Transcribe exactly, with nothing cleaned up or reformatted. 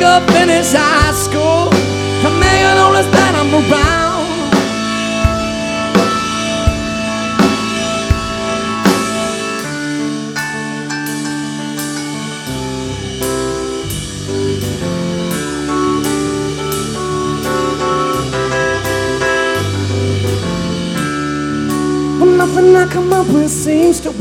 sugar, finish high school, to make it notice that I'm around. Nothing I come up with seems to